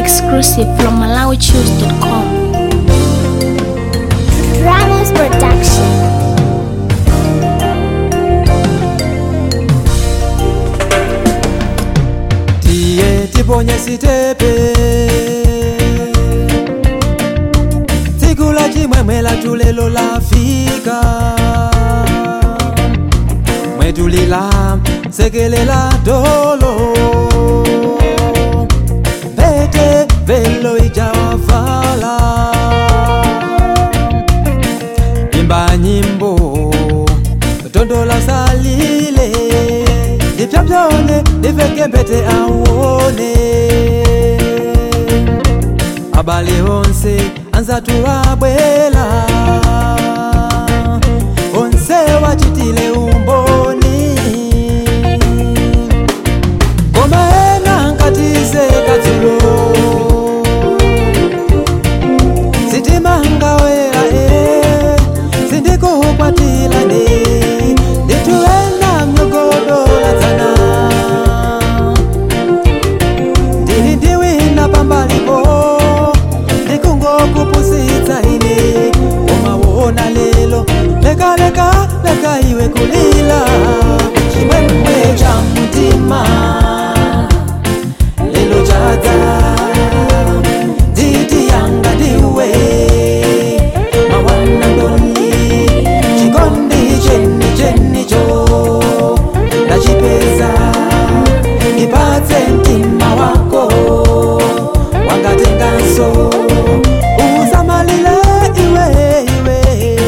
Exclusive from MalawiChoose.com. Ramos Production. Tiye tiponye sitepe Tikula chimwemwe la tulelo lafika Mwetulila sekelela dolo Pete velo ijawafala Imba nyimbo tondola salile Dipyapyone difeke mbete awone Abale onse anzatu abwela Onse wachitile umboni Koma ena nkatize katulo Sitima ngawera Sindiko hukwatila Dituena mnugodola zana Dihindiwina pambalipo Dikungo kupusita ini Oma wona lelo Leka leka leka iwe kulila Chimwemwe cha mutima Lelo jaga Diti yanga diwe Mawana ndoni Chikondi cheni cheni cho Lachipeza Ipate mtima wako Wangatenga nso Uzamalile iwe iwe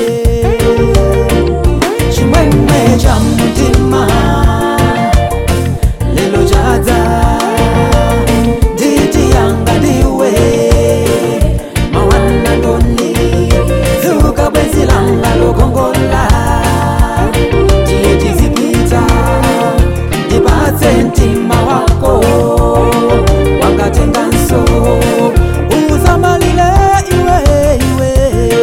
Chimwemwe cha mutima Lelo jaza Diti yanga diwe Mawana ndoni Zuka bwezi langa lokongola Tiye tizipita Nipate ntima wako Wangatenga nso Uzamalile iwe iwe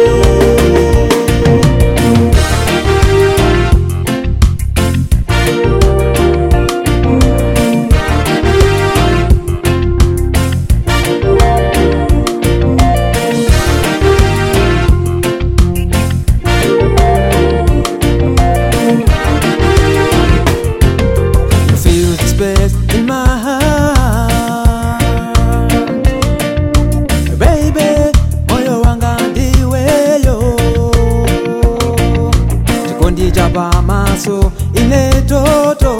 You feel the space in my heart Baby, moyo wanga ndiweyo Chikondi chapa maso ine toto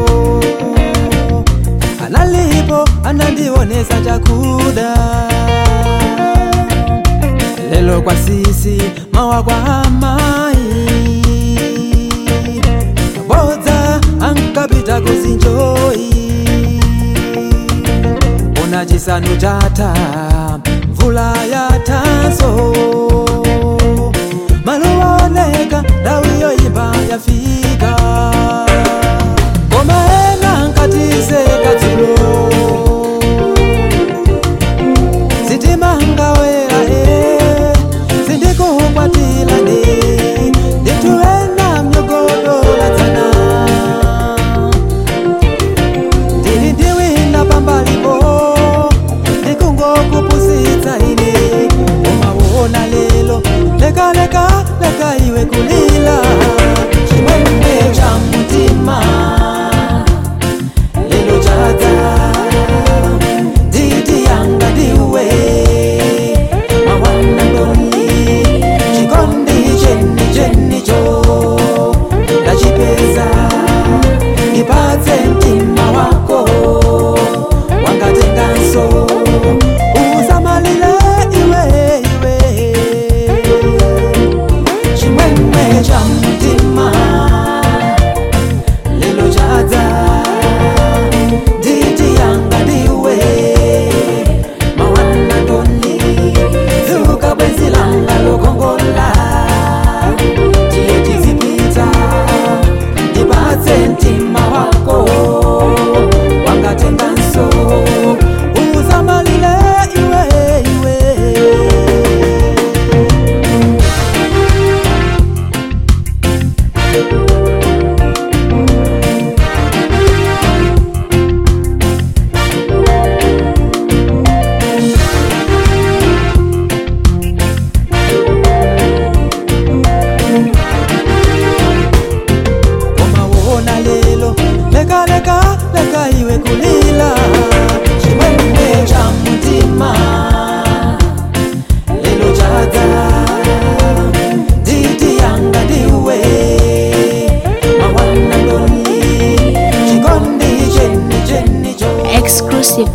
Analipo anandionesa chakuda Lelo kwa sisi mawa kwa amai Boza ankabita kuzinjoi Unajisanu jata Mvula ya tanso Maluwa oneka Dawiyo imba ya fika Koma ena nkatise katulo Sitima ngawera Sindiko hukwatila Dituena mnyogodola zana Dihindiwina pambalipo Dikungo kupusita ini Oma wona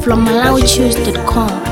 from MalawiChoose.com.